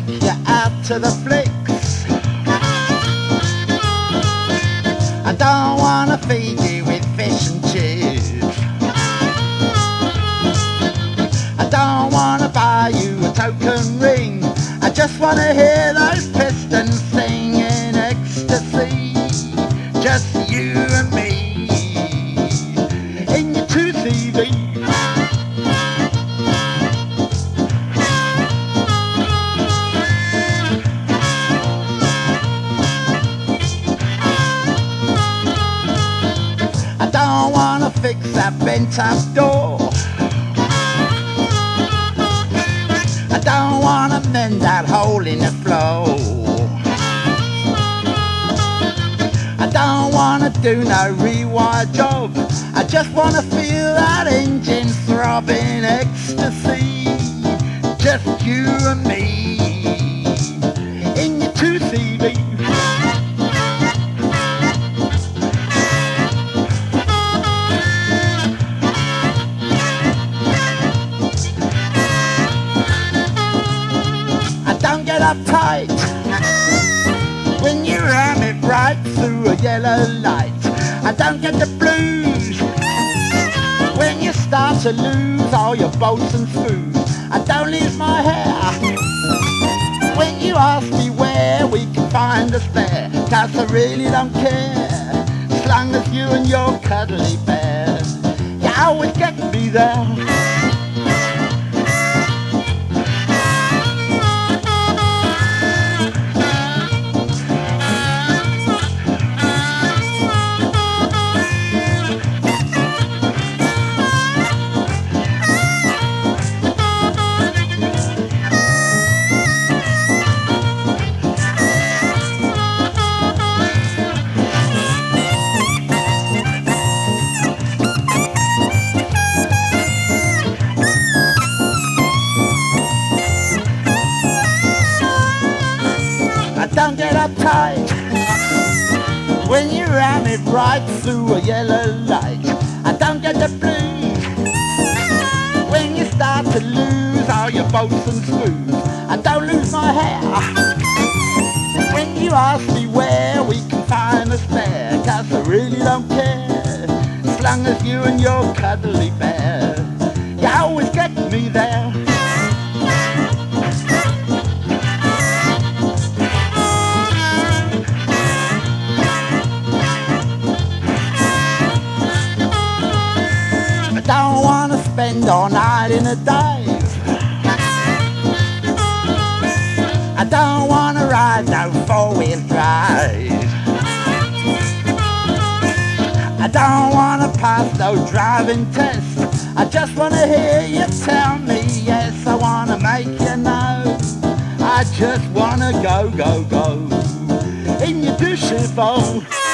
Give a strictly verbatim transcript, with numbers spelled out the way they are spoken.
take you out to the flicks. I don't wanna feed you with fish and chips. I don't wanna buy you a token ring. I just wanna hear those pistons sing in ecstasy. Just you and me in your two C V. I don't wanna fix that bent up door. I don't wanna mend that hole in the floor. I don't wanna do no rewire job. I just wanna feel that engine throb in ecstasy. Just you and me in your two C V. Don't get uptight when you ram it right through a yellow light. I don't get the blues when you start to lose all your bolts and screws. I don't lose my hair when you ask me where we can find a spare. 'Cause I really don't care, as long as you and your cuddly bear, you always get me there. Don't get uptight when you ram it right through a yellow light. I don't get the blues when you start to lose all your bolts and screws. I don't lose my hair when you ask me where we can find a spare. 'Cause I really don't care, as long as you and your cuddly bear, you always get me there. I don't wanna spend all night in a dive. I don't wanna ride no four-wheel drive. I don't wanna pass no driving test. I just wanna hear you tell me yes. I wanna make you know I just wanna go, go, go in your douche phone.